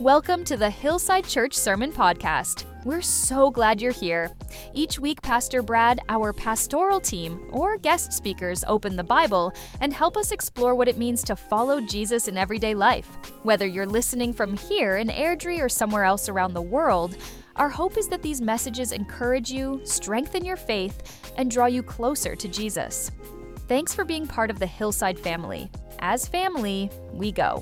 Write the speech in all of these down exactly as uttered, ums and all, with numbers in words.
Welcome to the Hillside Church Sermon Podcast. We're so glad you're here. Each week, Pastor Brad, our pastoral team, or guest speakers open the Bible and help us explore what it means to follow Jesus in everyday life. Whether you're listening from here in Airdrie or somewhere else around the world, our hope is that these messages encourage you, strengthen your faith, and draw you closer to Jesus. Thanks for being part of the Hillside family. As family, we go.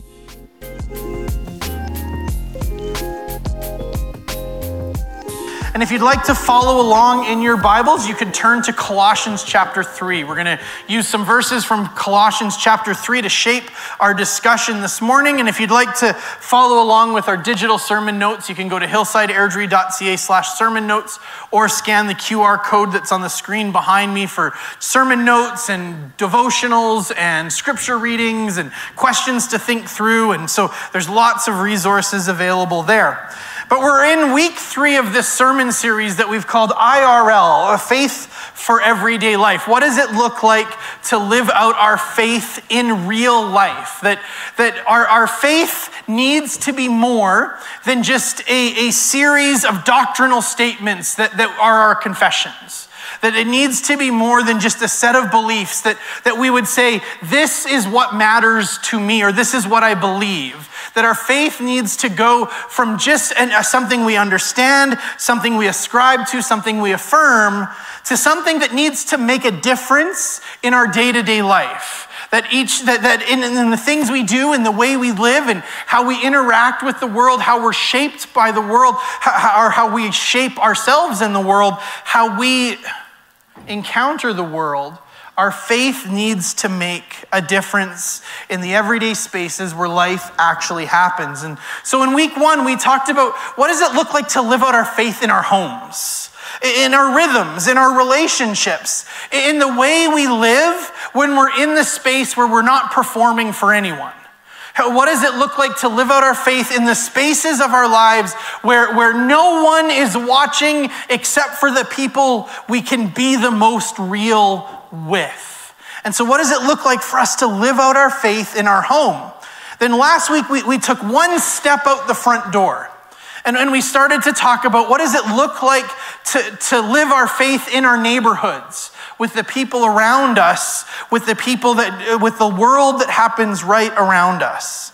And if you'd like to follow along in your Bibles, you could turn to Colossians chapter three. We're going to use some verses from Colossians chapter three to shape our discussion this morning. And if you'd like to follow along with our digital sermon notes, you can go to hillsideairdrie.ca slash sermon notes or scan the Q R code that's on the screen behind me for sermon notes and devotionals and scripture readings and questions to think through. And so there's lots of resources available there. But we're in week three of this sermon series that we've called I R L, a faith for everyday life. What does it look like to live out our faith in real life? That, that our, our faith needs to be more than just a, a series of doctrinal statements that, that are our confessions. That it needs to be more than just a set of beliefs that, that we would say, this is what matters to me, or this is what I believe. That our faith needs to go from just an, uh, something we understand, something we ascribe to, something we affirm, to something that needs to make a difference in our day-to-day life. That each that, that in, in the things we do, in the way we live, and how we interact with the world, how we're shaped by the world, how, or how we shape ourselves in the world, how we encounter the world, our faith needs to make a difference in the everyday spaces where life actually happens. And so in week one, we talked about what does it look like to live out our faith in our homes, in our rhythms, in our relationships, in the way we live when we're in the space where we're not performing for anyone. What does it look like to live out our faith in the spaces of our lives where, where no one is watching except for the people we can be the most real with? And so what does it look like for us to live out our faith in our home? Then last week we, we took one step out the front door. And, and we started to talk about what does it look like to, to live our faith in our neighborhoods, with the people around us, with the people that, with the world that happens right around us.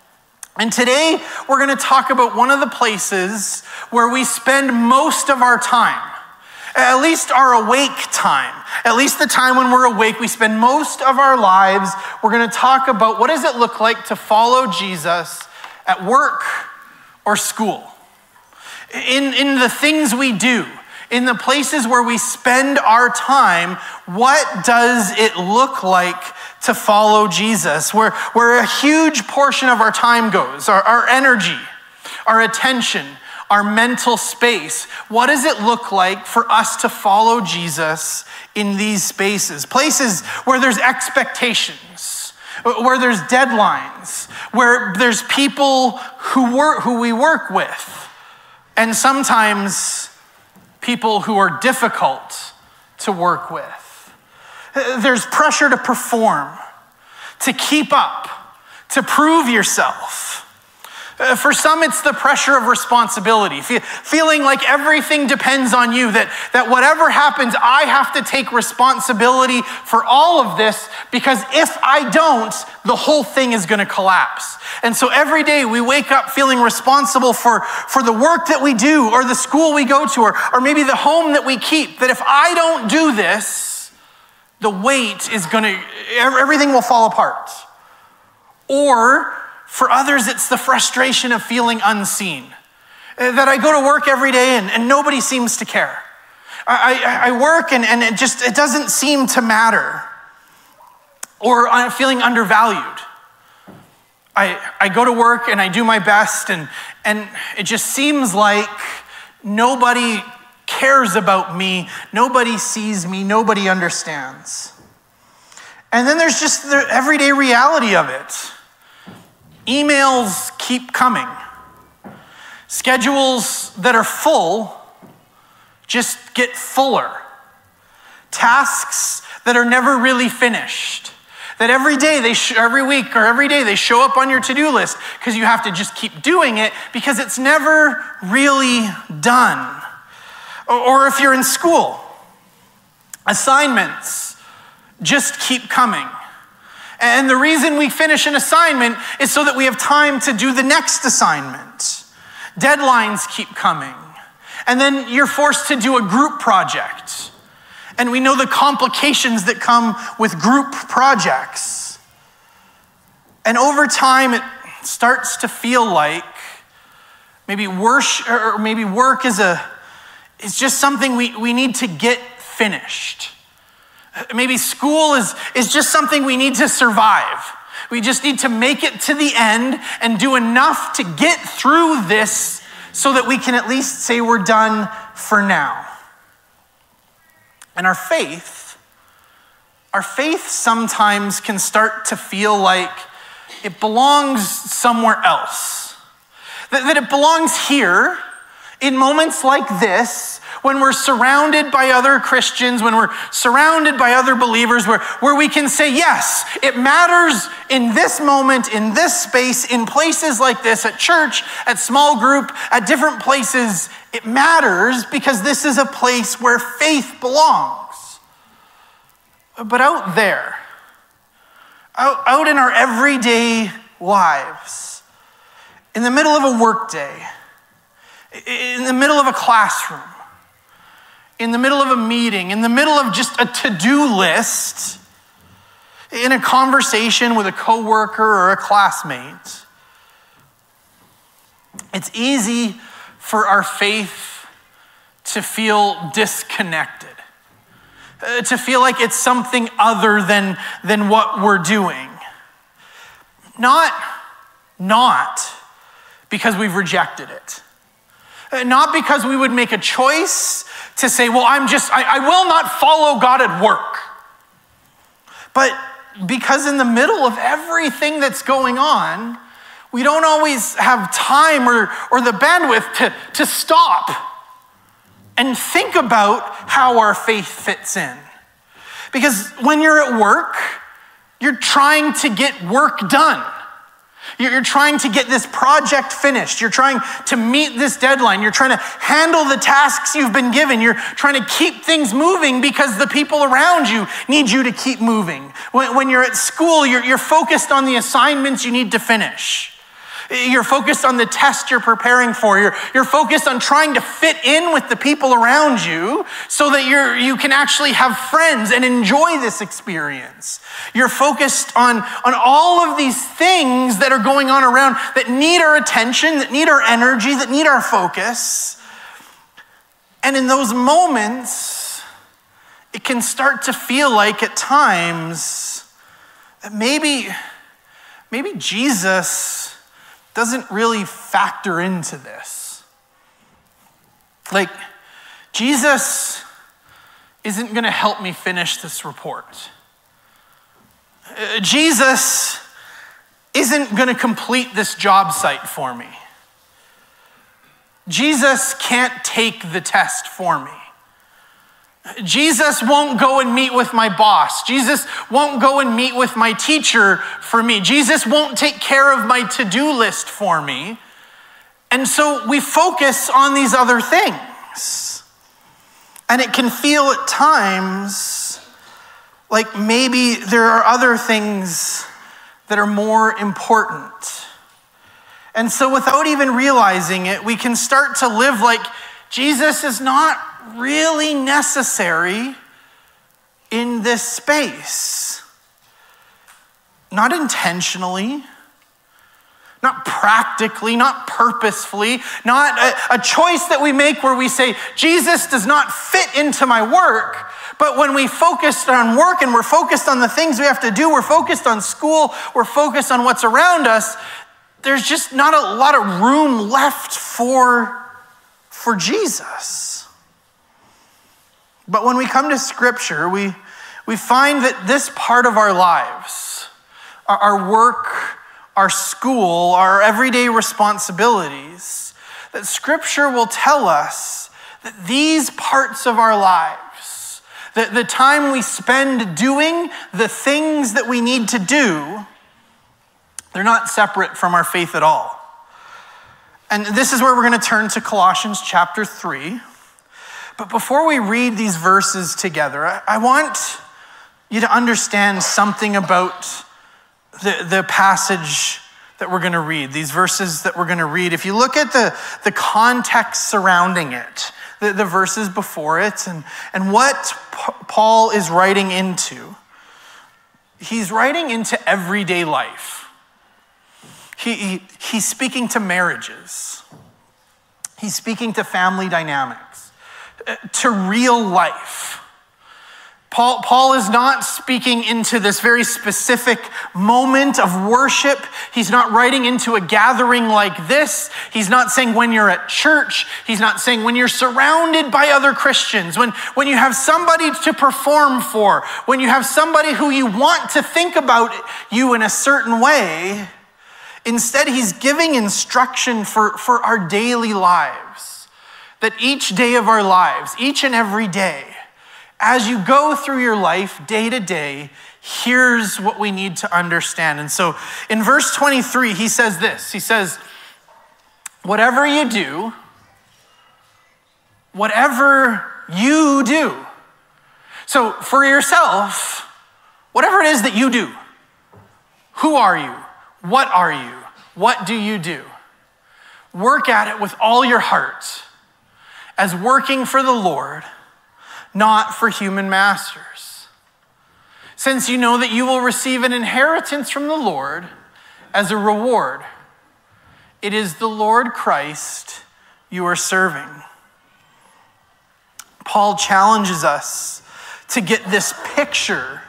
And today we're going to talk about one of the places where we spend most of our time, at least our awake time, at least the time when we're awake, we spend most of our lives. We're going to talk about what does it look like to follow Jesus at work or school, in, in the things we do, in the places where we spend our time. What does it look like to follow Jesus? Where, where a huge portion of our time goes, our, our energy, our attention, our mental space. What does it look like for us to follow Jesus in these spaces? Places where there's expectations, where there's deadlines, where there's people who work, who we work with, and sometimes people who are difficult to work with. There's pressure to perform, to keep up, to prove yourself. Uh, for some, it's the pressure of responsibility, Fe- feeling like everything depends on you, that, that whatever happens, I have to take responsibility for all of this, because if I don't, the whole thing is going to collapse. And so every day we wake up feeling responsible for, for the work that we do, or the school we go to, or, or maybe the home that we keep, that if I don't do this, the weight is going to, everything will fall apart. Or for others, it's the frustration of feeling unseen. That I go to work every day and, and nobody seems to care. I, I, I work and, and it just, it doesn't seem to matter. Or I'm feeling undervalued. I, I go to work and I do my best and, and it just seems like nobody cares about me, nobody sees me, nobody understands. And then there's just the everyday reality of it. Emails keep coming. Schedules that are full just get fuller. Tasks that are never really finished. That every day, they sh- every week or every day they show up on your to-do list because you have to just keep doing it because it's never really done. Or, or if you're in school, assignments just keep coming. And the reason we finish an assignment is so that we have time to do the next assignment. Deadlines keep coming. And then you're forced to do a group project. And we know the complications that come with group projects. And over time, it starts to feel like maybe worship, or maybe work is a is just something we, we need to get finished. Maybe school is, is just something we need to survive. We just need to make it to the end and do enough to get through this so that we can at least say we're done for now. And our faith, our faith sometimes can start to feel like it belongs somewhere else. That, that it belongs here in moments like this, when we're surrounded by other Christians, when we're surrounded by other believers, where, where we can say, yes, it matters in this moment, in this space, in places like this, at church, at small group, at different places. It matters because this is a place where faith belongs. But out there, out, out in our everyday lives, in the middle of a workday, in the middle of a classroom, in the middle of a meeting, in the middle of just a to-do list, in a conversation with a coworker or a classmate, it's easy for our faith to feel disconnected, uh, to feel like it's something other than, than what we're doing. Not, not because we've rejected it. Not because we would make a choice to say, well, I'm just, I, I will not follow God at work. But because in the middle of everything that's going on, we don't always have time or, or the bandwidth to, to stop and think about how our faith fits in. Because when you're at work, you're trying to get work done. You're trying to get this project finished. You're trying to meet this deadline. You're trying to handle the tasks you've been given. You're trying to keep things moving because the people around you need you to keep moving. When you're at school, you're, you're focused on the assignments you need to finish. You're focused on the test you're preparing for. You're, you're focused on trying to fit in with the people around you so that you're, you can actually have friends and enjoy this experience. You're focused on, on all of these things that are going on around that need our attention, that need our energy, that need our focus. And in those moments, it can start to feel like at times that maybe, maybe Jesus doesn't really factor into this. Like, Jesus isn't going to help me finish this report. Uh, Jesus isn't going to complete this job site for me. Jesus can't take the test for me. Jesus won't go and meet with my boss. Jesus won't go and meet with my teacher for me. Jesus won't take care of my to-do list for me. And so we focus on these other things. And it can feel at times like maybe there are other things that are more important. And so without even realizing it, we can start to live like Jesus is not really necessary in this space. Not intentionally, not practically, not purposefully, not a, a choice that we make where we say, Jesus does not fit into my work. But when we focus on work and we're focused on the things we have to do, we're focused on school, we're focused on what's around us, there's just not a lot of room left for, for Jesus. But when we come to Scripture, we, we find that this part of our lives, our, our work, our school, our everyday responsibilities, that Scripture will tell us that these parts of our lives, The, the time we spend doing the things that we need to do, they're not separate from our faith at all. And this is where we're going to turn to Colossians chapter three. But before we read these verses together, I, I want you to understand something about the, the passage that we're going to read, these verses that we're going to read. If you look at the, the context surrounding it, the, the verses before it, and, and what P- Paul is writing into, he's writing into everyday life. He, he, he's speaking to marriages. He's speaking to family dynamics, to real life. Paul, Paul is not speaking into this very specific moment of worship. He's not writing into a gathering like this. He's not saying when you're at church. He's not saying when you're surrounded by other Christians, when, when you have somebody to perform for, when you have somebody who you want to think about you in a certain way. Instead, he's giving instruction for, for our daily lives, that each day of our lives, each and every day, as you go through your life day to day, here's what we need to understand. And so in verse twenty-three, he says this. He says, whatever you do, whatever you do. So for yourself, whatever it is that you do, who are you? What are you? What do you do? Work at it with all your heart as working for the Lord, not for human masters. Since you know that you will receive an inheritance from the Lord as a reward. It is the Lord Christ you are serving. Paul challenges us to get this picture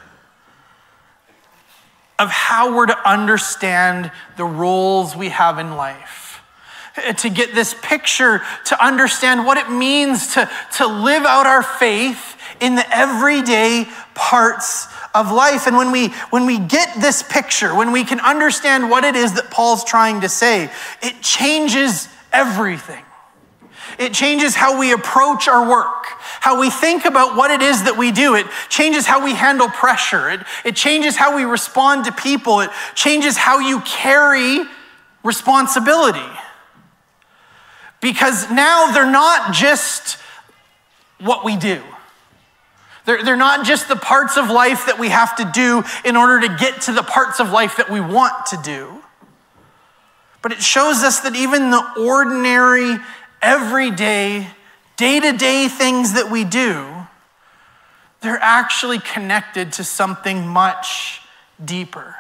of how we're to understand the roles we have in life. To get this picture, to understand what it means to, to live out our faith in the everyday parts of life. And when we, when we get this picture, when we can understand what it is that Paul's trying to say, it changes everything. It changes how we approach our work, how we think about what it is that we do. It changes how we handle pressure. It, it changes how we respond to people. It changes how you carry responsibility. Because now they're not just what we do. They're, they're not just the parts of life that we have to do in order to get to the parts of life that we want to do. But it shows us that even the ordinary, everyday, day-to-day things that we do, they're actually connected to something much deeper.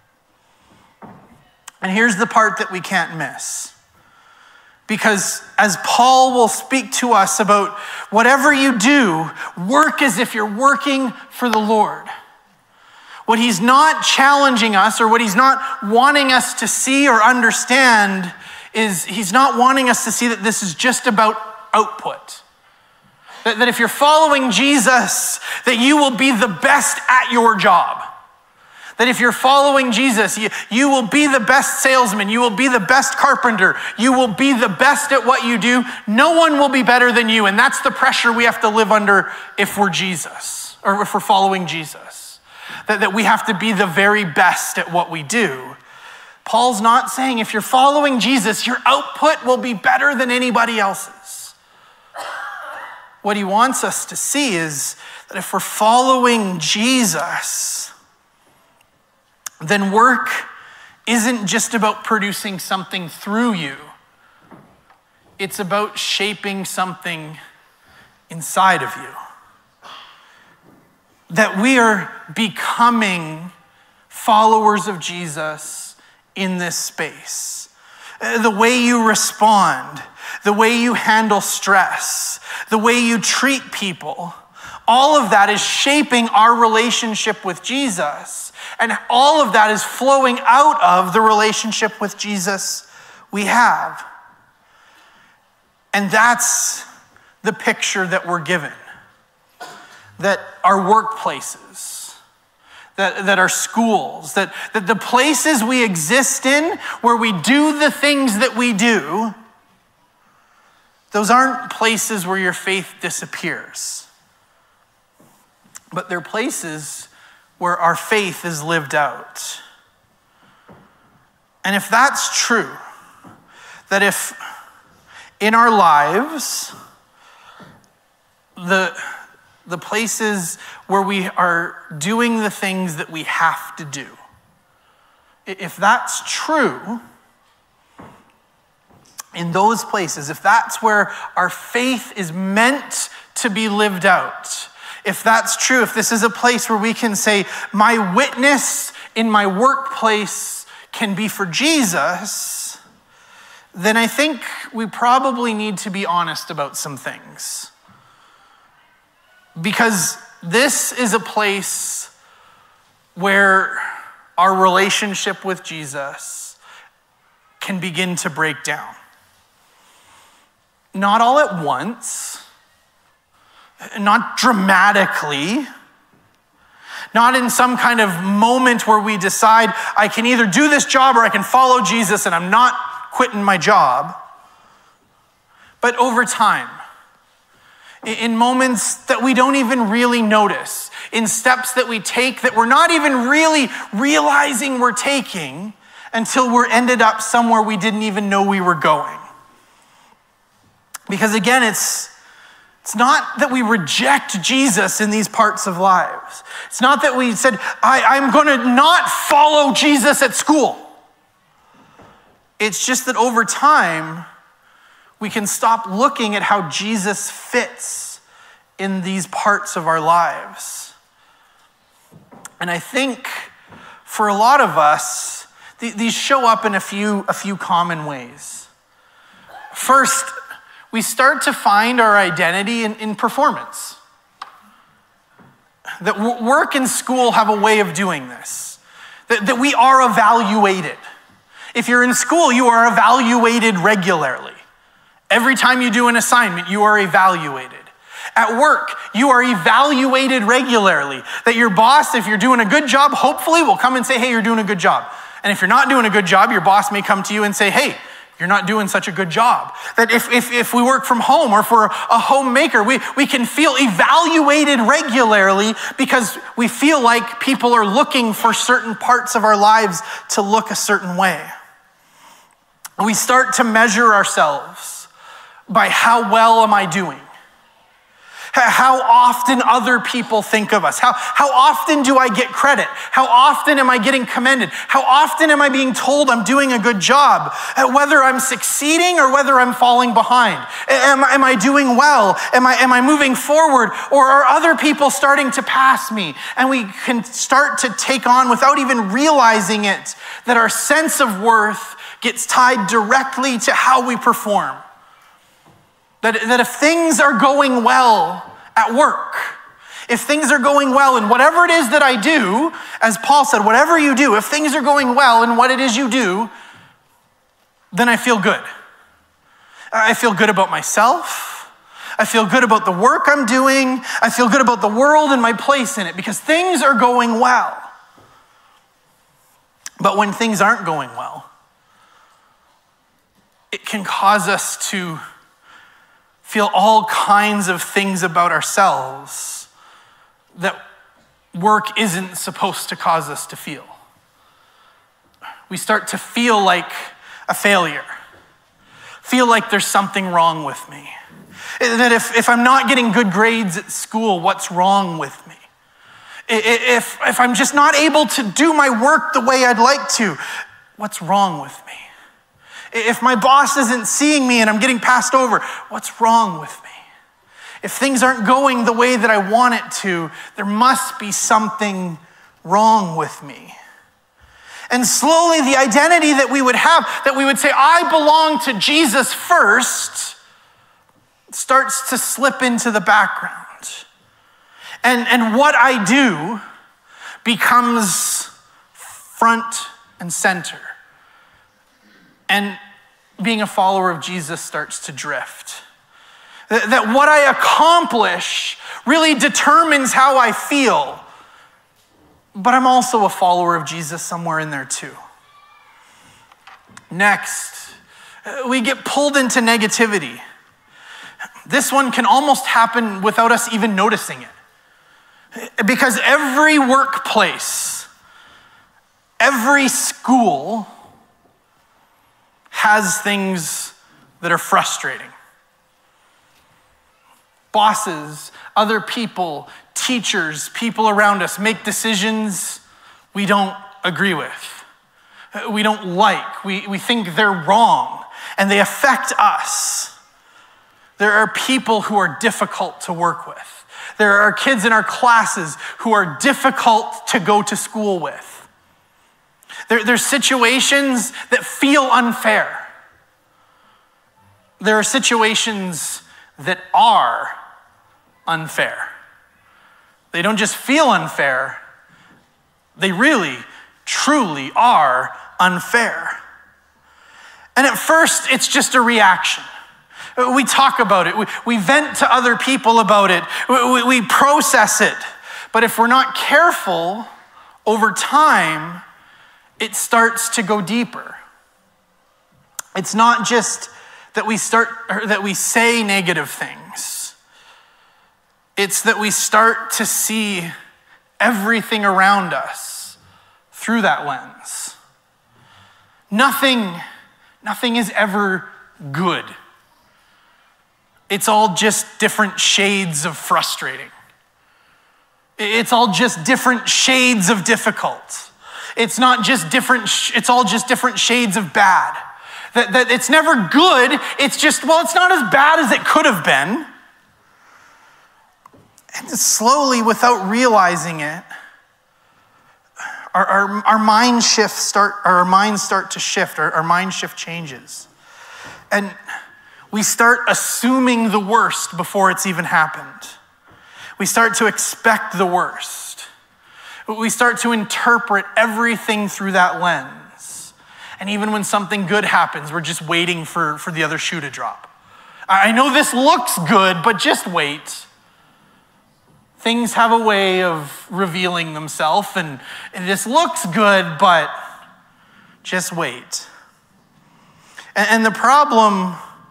And here's the part that we can't miss. Because as Paul will speak to us about whatever you do, work as if you're working for the Lord. What he's not challenging us, or what he's not wanting us to see or understand, is he's not wanting us to see that this is just about output. That, that if you're following Jesus, that you will be the best at your job. That if you're following Jesus, you, you will be the best salesman, you will be the best carpenter, you will be the best at what you do. No one will be better than you, and that's the pressure we have to live under if we're Jesus, or if we're following Jesus. That, that we have to be the very best at what we do. Paul's not saying if you're following Jesus, your output will be better than anybody else's. What he wants us to see is that if we're following Jesus, then work isn't just about producing something through you. It's about shaping something inside of you. That we are becoming followers of Jesus in this space. The way you respond, the way you handle stress, the way you treat people, all of that is shaping our relationship with Jesus. And all of that is flowing out of the relationship with Jesus we have. And that's the picture that we're given. That our workplaces, that, that our schools, that, that the places we exist in where we do the things that we do, those aren't places where your faith disappears. but they're places where our faith is lived out. And if that's true, that if in our lives, the, the places where we are doing the things that we have to do, if that's true, in those places, if that's where our faith is meant to be lived out, if that's true, if this is a place where we can say, my witness in my workplace can be for Jesus, then I think we probably need to be honest about some things. Because this is a place where our relationship with Jesus can begin to break down. Not all at once, not dramatically, not in some kind of moment where we decide I can either do this job or I can follow Jesus and I'm not quitting my job, but over time, in moments that we don't even really notice, in steps that we take that we're not even really realizing we're taking until we're ended up somewhere we didn't even know we were going. Because again, it's, it's not that we reject Jesus in these parts of lives. It's not that we said, I, I'm going to not follow Jesus at school. It's just that over time, we can stop looking at how Jesus fits in these parts of our lives. And I think for a lot of us, th- these show up in a few, a few common ways. First, we start to find our identity in, in performance. That w- work and school have a way of doing this. That, that we are evaluated. If you're in school, you are evaluated regularly. Every time you do an assignment, you are evaluated. At work, you are evaluated regularly. That your boss, if you're doing a good job, hopefully will come and say, hey, you're doing a good job. And if you're not doing a good job, your boss may come to you and say, hey, you're not doing such a good job. That if, if, if we work from home or for a homemaker, we, we can feel evaluated regularly because we feel like people are looking for certain parts of our lives to look a certain way. We start to measure ourselves by how well am I doing? How often other people think of us? How, how often do I get credit? How often am I getting commended? How often am I being told I'm doing a good job? Whether I'm succeeding or whether I'm falling behind. Am, am I doing well? Am I, am I moving forward? Or are other people starting to pass me? And we can start to take on, without even realizing it, that our sense of worth gets tied directly to how we perform. That, that if things are going well at work, if things are going well in whatever it is that I do, as Paul said, whatever you do, if things are going well in what it is you do, then I feel good. I feel good about myself. I feel good about the work I'm doing. I feel good about the world and my place in it because things are going well. But when things aren't going well, it can cause us to feel all kinds of things about ourselves that work isn't supposed to cause us to feel. We start to feel like a failure, feel like there's something wrong with me. That if, if I'm not getting good grades at school, what's wrong with me? If, if I'm just not able to do my work the way I'd like to, what's wrong with me? If my boss isn't seeing me and I'm getting passed over, what's wrong with me? If things aren't going the way that I want it to, there must be something wrong with me. And slowly the identity that we would have, that we would say, I belong to Jesus first, starts to slip into the background. And, and what I do becomes front and center. And being a follower of Jesus starts to drift. That, that what I accomplish really determines how I feel. But I'm also a follower of Jesus somewhere in there too. Next, we get pulled into negativity. This one can almost happen without us even noticing it. Because every workplace, every school has things that are frustrating. Bosses, other people, teachers, people around us make decisions we don't agree with, we don't like, we, we think they're wrong, and they affect us. There are people who are difficult to work with. There are kids in our classes who are difficult to go to school with. There, there's situations that feel unfair. There are situations that are unfair. They don't just feel unfair, they really, truly are unfair. And at first, it's just a reaction. We talk about it, we, we vent to other people about it, we, we process it. But if we're not careful, over time, it starts to go deeper. It's not just that we start, or that we say negative things. It's that we start to see everything around us through that lens. Nothing, nothing is ever good. It's all just different shades of frustrating. It's all just different shades of difficult. It's not just different, it's all just different shades of bad. That, that it's never good, it's just, well, it's not as bad as it could have been. And slowly, without realizing it, our, our, our mind shifts start, our minds start to shift, our, our mind shift changes. And we start assuming the worst before it's even happened. We start to expect the worst. We start to interpret everything through that lens. And even when something good happens, we're just waiting for, for the other shoe to drop. I know this looks good, but just wait. Things have a way of revealing themselves, and, and this looks good, but just wait. And, and the problem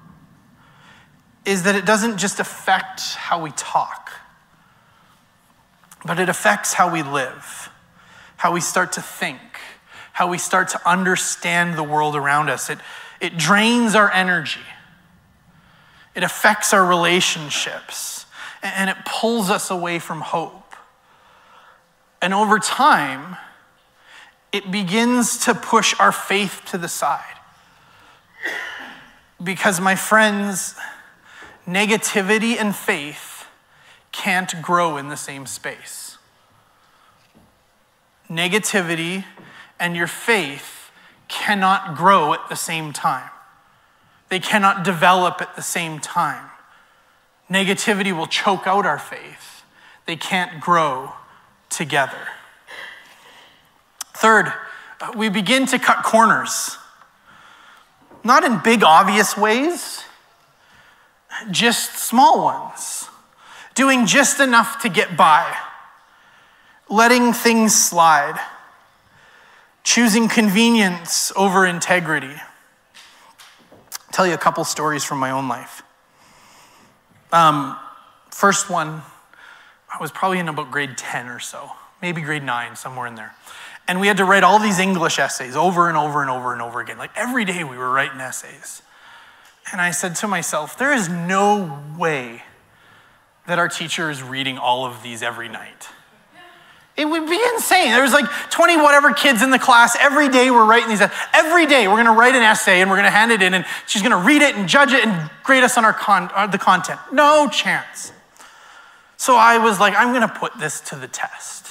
is that it doesn't just affect how we talk, but it affects how we live, how we start to think, how we start to understand the world around us. It, it drains our energy. It affects our relationships, and it pulls us away from hope. And over time, it begins to push our faith to the side. Because, my friends, negativity and faith can't grow in the same space. Negativity and your faith cannot grow at the same time. They cannot develop at the same time. Negativity will choke out our faith. They can't grow together. Third, we begin to cut corners. Not in big, obvious ways, just small ones. Doing just enough to get by. Letting things slide. Choosing convenience over integrity. I'll tell you a couple stories from my own life. Um, first one, I was probably in about grade ten or so, maybe grade nine, somewhere in there. And we had to write all these English essays over and over and over and over again. Like every day we were writing essays. And I said to myself, there is no way that our teacher is reading all of these every night. It would be insane. There was like twenty whatever kids in the class. Every day we're writing these. Every day we're going to write an essay and we're going to hand it in and she's going to read it and judge it and grade us on our con- uh, the content. No chance. So I was like, I'm going to put this to the test.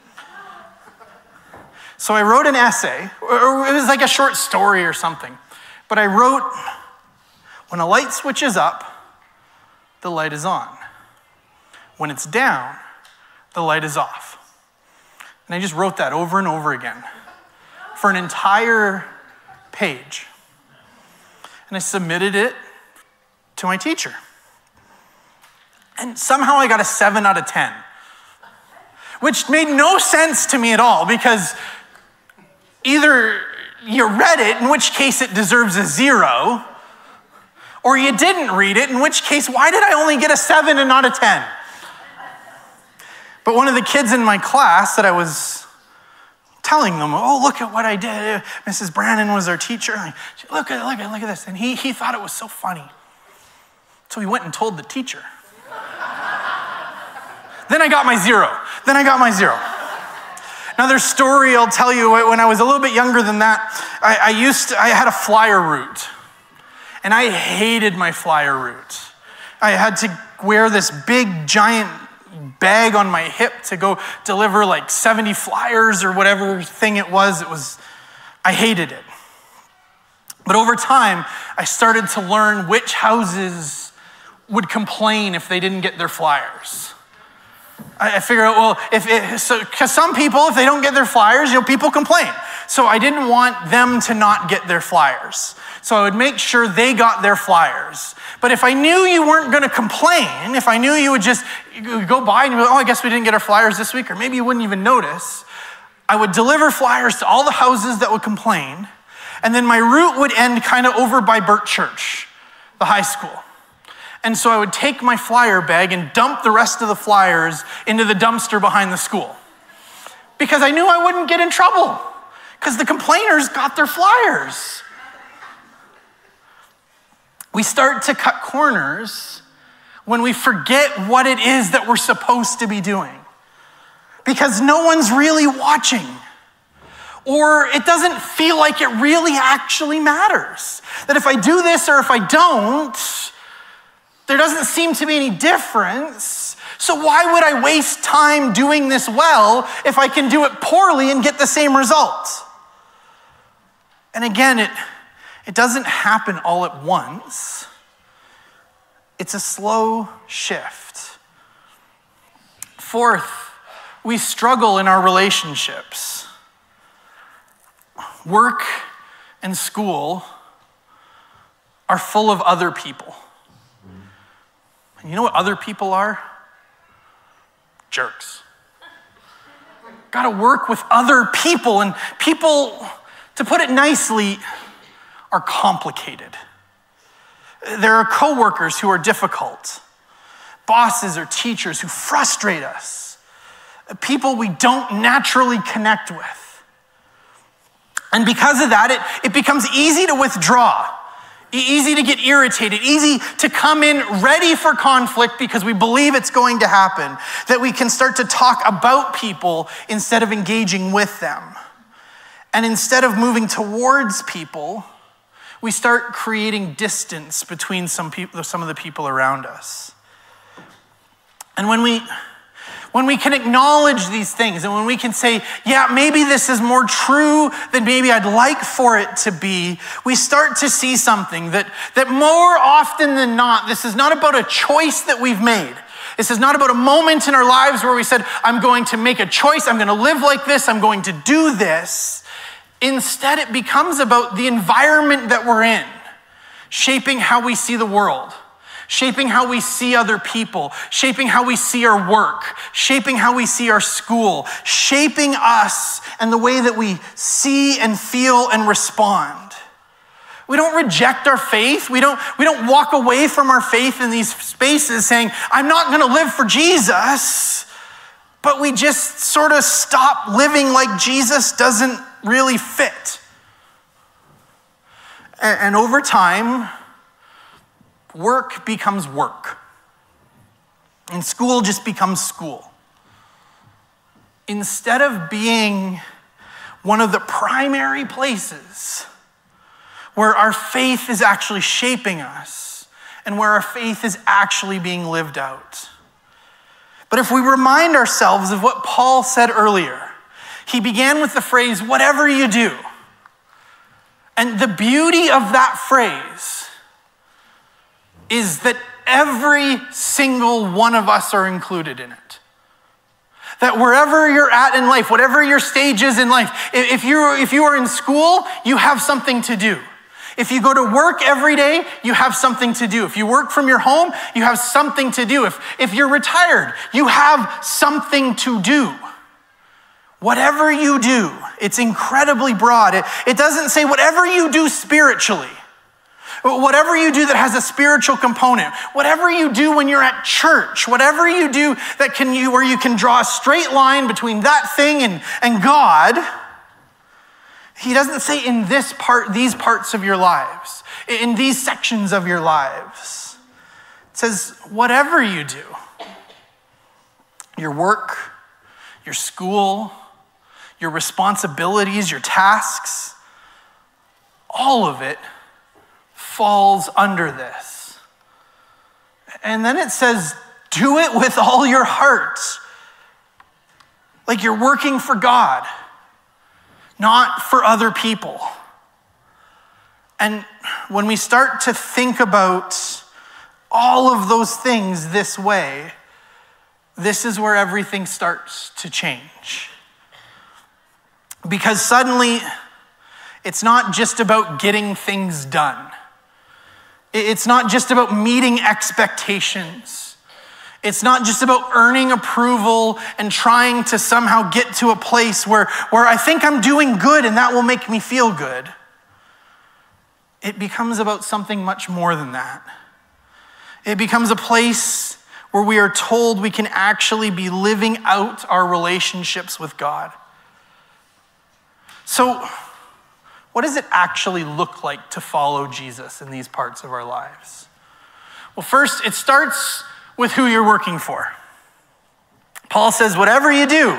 So I wrote an essay, or it was like a short story or something. But I wrote, when a light switches up, the light is on. When it's down, the light is off. And I just wrote that over and over again for an entire page. And I submitted it to my teacher. And somehow I got a seven out of ten, which made no sense to me at all because either you read it, in which case it deserves a zero, or you didn't read it, in which case, why did I only get a seven and not a ten? But one of the kids in my class that I was telling them, oh, look at what I did. Missus Brandon was our teacher. Look at, look at, look at this. And he, he thought it was so funny. So he went and told the teacher. Then I got my zero. Then I got my zero. Another story I'll tell you, when I was a little bit younger than that, I, I used to, I had a flyer route. And I hated my flyer route. I had to wear this big, giant bag on my hip to go deliver like seventy flyers or whatever thing it was. It was, I hated it. But over time, I started to learn which houses would complain if they didn't get their flyers. I, I figured out, well, if it, so, because some people, if they don't get their flyers, you know, people complain. So I didn't want them to not get their flyers. So I would make sure they got their flyers. But if I knew you weren't going to complain, if I knew you would just go by and you'd be like, oh, I guess we didn't get our flyers this week, or maybe you wouldn't even notice, I would deliver flyers to all the houses that would complain, and then my route would end kind of over by Burt Church, the high school. And so I would take my flyer bag and dump the rest of the flyers into the dumpster behind the school. Because I knew I wouldn't get in trouble, because the complainers got their flyers. We start to cut corners when we forget what it is that we're supposed to be doing, because no one's really watching, or it doesn't feel like it really actually matters. That if I do this or if I don't, there doesn't seem to be any difference. So why would I waste time doing this well if I can do it poorly and get the same result? And again, it It doesn't happen all at once. It's a slow shift. Fourth, we struggle in our relationships. Work and school are full of other people. And you know what other people are? Jerks. Got to work with other people, and people, to put it nicely, are complicated. There are coworkers who are difficult, bosses or teachers who frustrate us, people we don't naturally connect with. And because of that, it, it becomes easy to withdraw, easy to get irritated, easy to come in ready for conflict because we believe it's going to happen, that we can start to talk about people instead of engaging with them. And instead of moving towards people, we start creating distance between some people, some of the people around us. And when we, when we can acknowledge these things, and when we can say, yeah, maybe this is more true than maybe I'd like for it to be, we start to see something that, that more often than not, this is not about a choice that we've made. This is not about a moment in our lives where we said, I'm going to make a choice, I'm going to live like this, I'm going to do this. Instead, it becomes about the environment that we're in, shaping how we see the world, shaping how we see other people, shaping how we see our work, shaping how we see our school, shaping us and the way that we see and feel and respond. We don't reject our faith. We don't, we don't walk away from our faith in these spaces saying, I'm not going to live for Jesus, but we just sort of stop living like Jesus doesn't really fit. And over time, work becomes work. And school just becomes school. Instead of being one of the primary places where our faith is actually shaping us and where our faith is actually being lived out. But if we remind ourselves of what Paul said earlier, he began with the phrase, whatever you do. And the beauty of that phrase is that every single one of us are included in it. That wherever you're at in life, whatever your stage is in life, if you're, if you are in school, you have something to do. If you go to work every day, you have something to do. If you work from your home, you have something to do. If, if you're retired, you have something to do. Whatever you do, it's incredibly broad. It, it doesn't say whatever you do spiritually. Whatever you do that has a spiritual component, whatever you do when you're at church, whatever you do that can you where you can draw a straight line between that thing and, and God, he doesn't say in this part, these parts of your lives, in these sections of your lives. It says whatever you do, your work, your school, your responsibilities, your tasks, all of it falls under this. And then it says, do it with all your heart. Like you're working for God, not for other people. And when we start to think about all of those things this way, this is where everything starts to change. Because suddenly, it's not just about getting things done. It's not just about meeting expectations. It's not just about earning approval and trying to somehow get to a place where, where I think I'm doing good and that will make me feel good. It becomes about something much more than that. It becomes a place where we are told we can actually be living out our relationships with God. So, what does it actually look like to follow Jesus in these parts of our lives? Well, first, it starts with who you're working for. Paul says, whatever you do,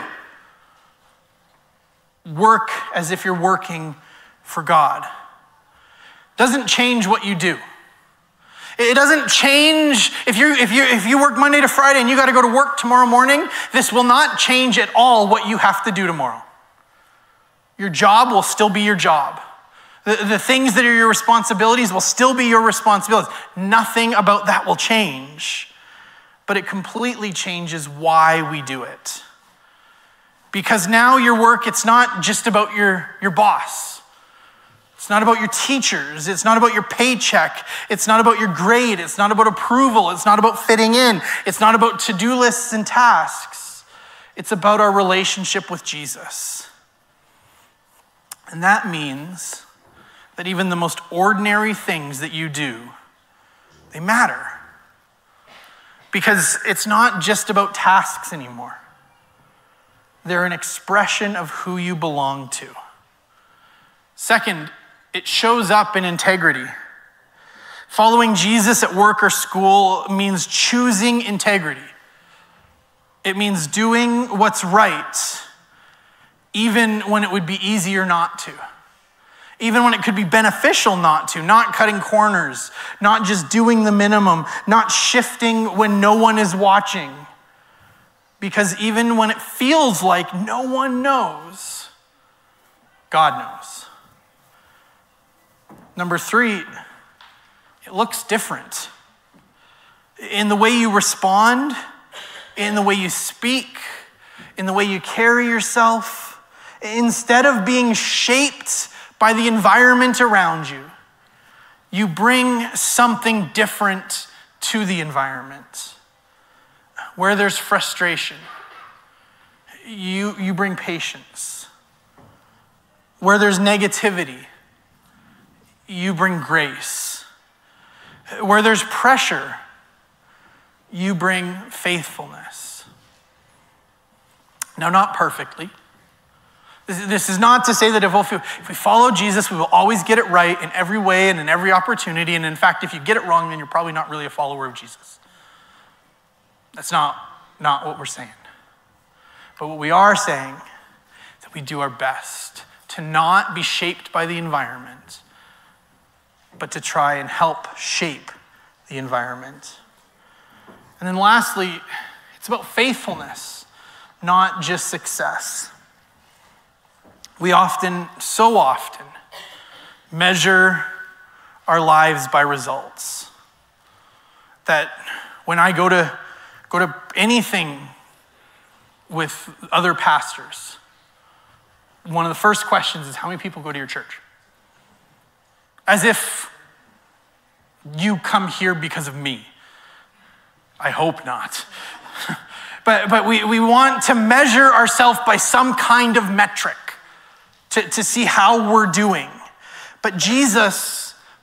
work as if you're working for God. Doesn't change what you do. It doesn't change if you if you if you work Monday to Friday and you got to go to work tomorrow morning. This will not change at all what you have to do tomorrow. Your job will still be your job. The, the things that are your responsibilities will still be your responsibilities. Nothing about that will change, but it completely changes why we do it. Because now your work, it's not just about your, your boss. It's not about your teachers. It's not about your paycheck. It's not about your grade. It's not about approval. It's not about fitting in. It's not about to-do lists and tasks. It's about our relationship with Jesus. And that means that even the most ordinary things that you do, they matter. Because it's not just about tasks anymore. They're an expression of who you belong to. Second, it shows up in integrity. Following Jesus at work or school means choosing integrity. It means doing what's right, even when it would be easier not to. Even when it could be beneficial not to, not cutting corners, not just doing the minimum, not shifting when no one is watching. Because even when it feels like no one knows, God knows. Number three, it looks different. In the way you respond, in the way you speak, in the way you carry yourself. Instead of being shaped by the environment around you, you bring something different to the environment. Where there's frustration, you, you bring patience. Where there's negativity, you bring grace. Where there's pressure, you bring faithfulness. Now, not perfectly. This is not to say that if we follow Jesus, we will always get it right in every way and in every opportunity. And in fact, if you get it wrong, then you're probably not really a follower of Jesus. That's not, not what we're saying. But what we are saying is that we do our best to not be shaped by the environment, but to try and help shape the environment. And then lastly, it's about faithfulness, not just success. We often, so often, measure our lives by results. That when I go to go to anything with other pastors, one of the first questions is, how many people go to your church? As if you come here because of me. I hope not. but but we, we want to measure ourselves by some kind of metric. To, to see how we're doing. But Jesus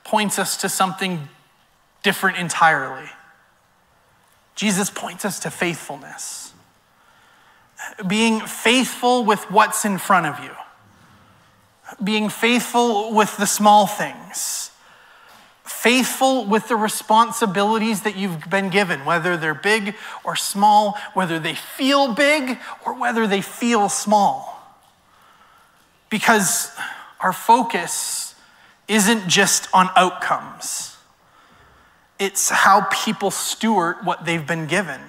points us to something different entirely. Jesus points us to faithfulness. Being faithful with what's in front of you. Being faithful with the small things. Faithful with the responsibilities that you've been given, whether they're big or small, whether they feel big or whether they feel small. Because our focus isn't just on outcomes. It's how people steward what they've been given.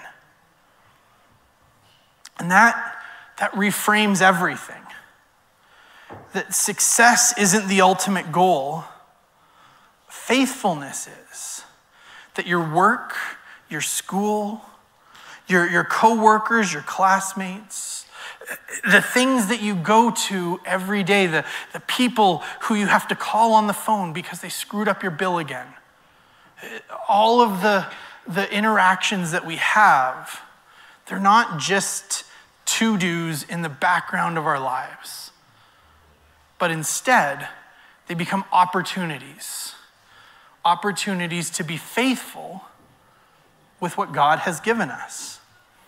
And that, that reframes everything. That success isn't the ultimate goal. Faithfulness is. That your work, your school, your, your co-workers, your classmates, the things that you go to every day, the, the people who you have to call on the phone because they screwed up your bill again. All of the, the interactions that we have, they're not just to-dos in the background of our lives, but instead, they become opportunities. Opportunities to be faithful with what God has given us.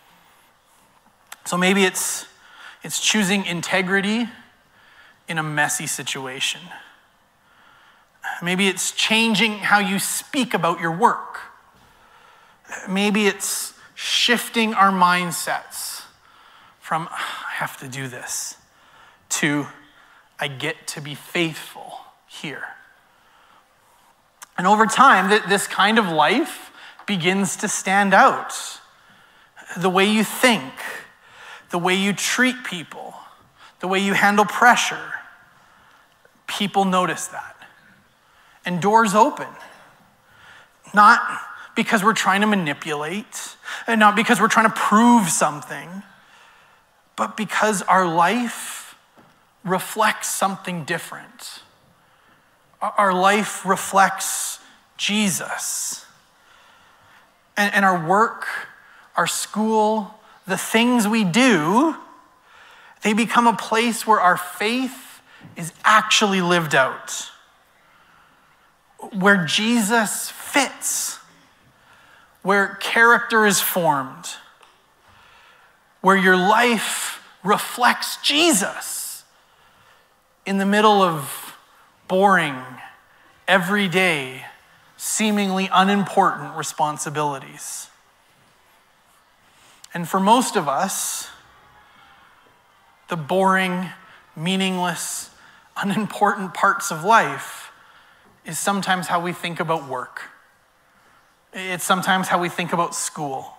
So maybe it's, it's choosing integrity in a messy situation. Maybe it's changing how you speak about your work. Maybe it's shifting our mindsets from, I have to do this, to, I get to be faithful here. And over time, this kind of life begins to stand out. The way you think, the way you treat people, the way you handle pressure, people notice that. And doors open. Not because we're trying to manipulate, and not because we're trying to prove something, but because our life reflects something different. Our life reflects Jesus. And, and our work, our school, the things we do, they become a place where our faith is actually lived out. Where Jesus fits, where character is formed, where your life reflects Jesus in the middle of boring, everyday, seemingly unimportant responsibilities. And for most of us, the boring, meaningless, unimportant parts of life is sometimes how we think about work. It's sometimes how we think about school.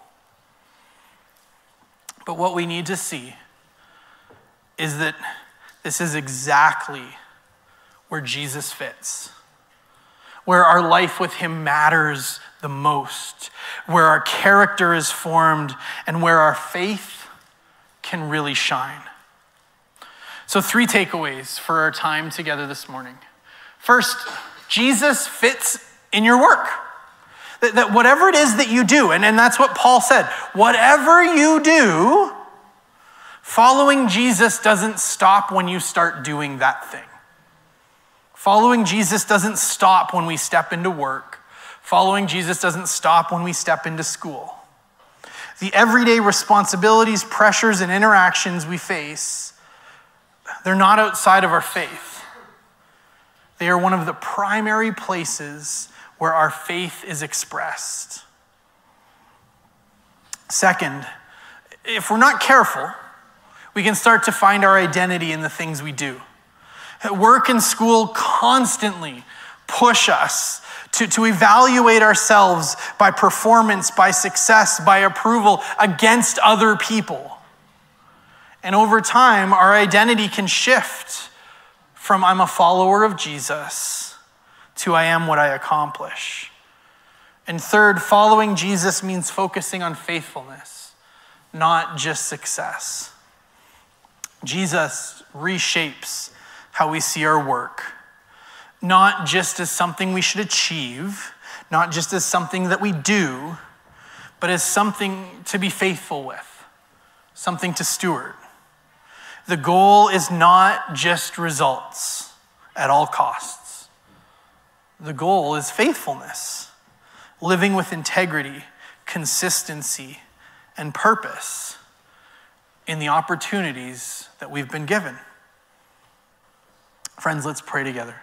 But what we need to see is that this is exactly where Jesus fits, where our life with him matters the most, where our character is formed, and where our faith can really shine. So three takeaways for our time together this morning. First, Jesus fits in your work. That, that whatever it is that you do, and, and that's what Paul said, whatever you do, following Jesus doesn't stop when you start doing that thing. Following Jesus doesn't stop when we step into work. Following Jesus doesn't stop when we step into school. The everyday responsibilities, pressures, and interactions we face, they're not outside of our faith. They are one of the primary places where our faith is expressed. Second, if we're not careful, we can start to find our identity in the things we do. Work and school constantly push us to, to evaluate ourselves by performance, by success, by approval against other people. And over time, our identity can shift from I'm a follower of Jesus to I am what I accomplish. And third, following Jesus means focusing on faithfulness, not just success. Jesus reshapes how we see our work, not just as something we should achieve, not just as something that we do, but as something to be faithful with, something to steward. The goal is not just results at all costs. The goal is faithfulness, living with integrity, consistency, and purpose in the opportunities that we've been given. Friends, let's pray together.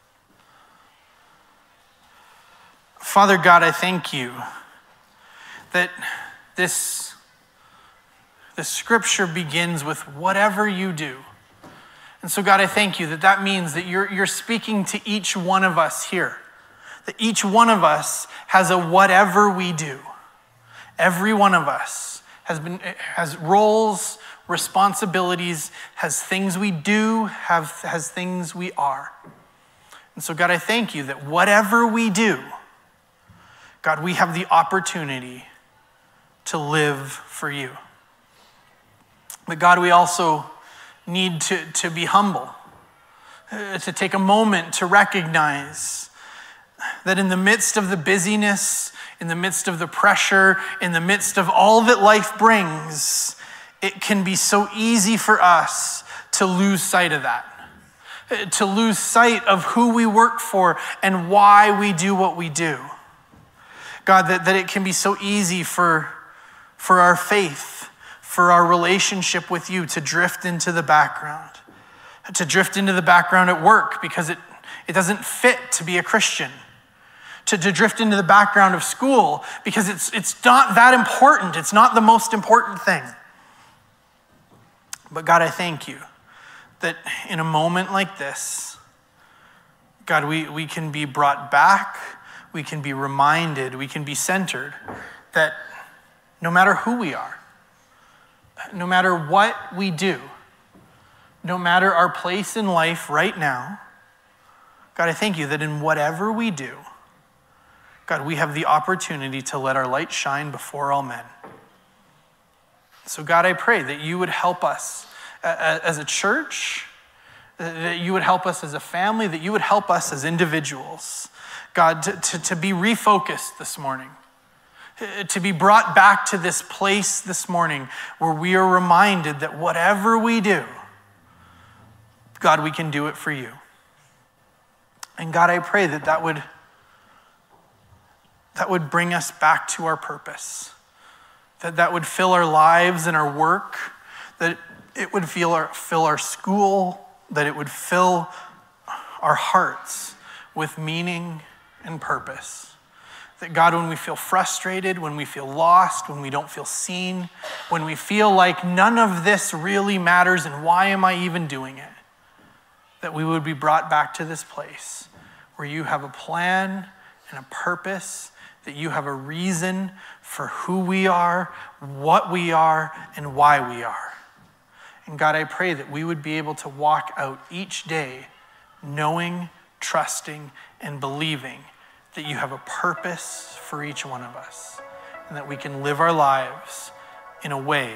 Father God, I thank you that this, this scripture begins with whatever you do. And so God, I thank you that that means that you're, you're speaking to each one of us here, that each one of us has a whatever we do. Every one of us has been has roles, responsibilities, has things we do, have, has things we are. And so God, I thank you that whatever we do, God, we have the opportunity to live for you. But God, we also need to, to be humble, uh, to take a moment to recognize that in the midst of the busyness, in the midst of the pressure, in the midst of all that life brings, it can be so easy for us to lose sight of that, uh, to lose sight of who we work for and why we do what we do. God, that, that it can be so easy for, for our faith, for our relationship with you to drift into the background, to drift into the background at work because it, it doesn't fit to be a Christian, to, to drift into the background of school because it's, it's not that important. It's not the most important thing. But God, I thank you that in a moment like this, God, we, we can be brought back, we can be reminded, we can be centered that no matter who we are, no matter what we do, no matter our place in life right now, God, I thank you that in whatever we do, God, we have the opportunity to let our light shine before all men. So God, I pray that you would help us as a church, that you would help us as a family, that you would help us as individuals, God, to, to, to be refocused this morning, to be brought back to this place this morning where we are reminded that whatever we do, God, we can do it for you. And God, I pray that that would, that would bring us back to our purpose, that that would fill our lives and our work, that it would fill our, fill our school, that it would fill our hearts with meaning and purpose. That God, when we feel frustrated, when we feel lost, when we don't feel seen, when we feel like none of this really matters and why am I even doing it, that we would be brought back to this place where you have a plan and a purpose, that you have a reason for who we are, what we are, and why we are. And God, I pray that we would be able to walk out each day knowing, trusting, and believing that you have a purpose for each one of us, and that we can live our lives in a way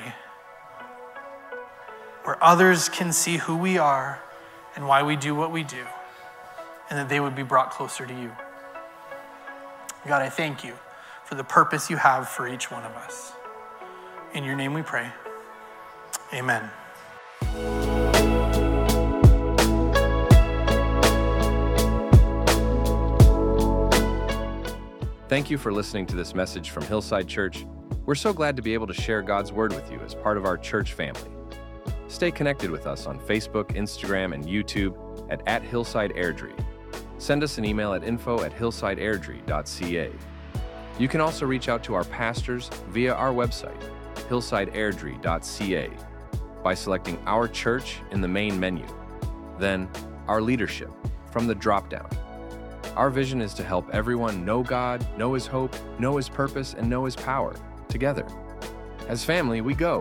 where others can see who we are and why we do what we do, and that they would be brought closer to you. God, I thank you for the purpose you have for each one of us. In your name we pray. Amen. Thank you for listening to this message from Hillside Church. We're so glad to be able to share God's Word with you as part of our church family. Stay connected with us on Facebook, Instagram, and YouTube at, at Hillside Airdrie. Send us an email at info at hillsideairdrie dot c a. You can also reach out to our pastors via our website, hillsideairdrie dot c a, by selecting Our Church in the main menu. Then, Our Leadership from the drop-down. Our vision is to help everyone know God, know His hope, know His purpose, and know His power together. As family, we go.